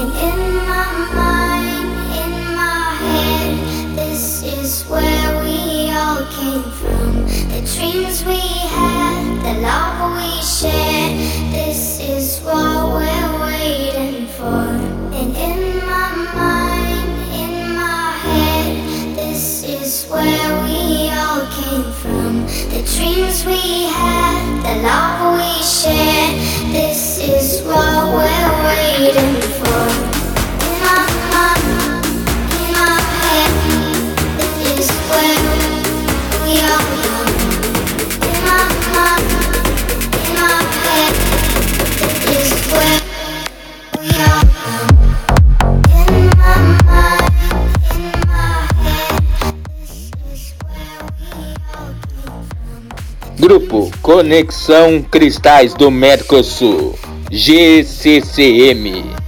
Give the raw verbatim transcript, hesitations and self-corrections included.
And in my mind, in my head, this is where we all came from. The dreams we had, the love we shared, this is what we're waiting for. And in my mind, in my head, this is where we all came from. The dreams we had, the love we shared, this is what we're waiting for. In my mind, in my head, this is where we all come. In my mind, in my head, this is where we all come. In my mind, in my head, this is where we all came from. Grupo Conexão Cristais do Mercosul, G C C M.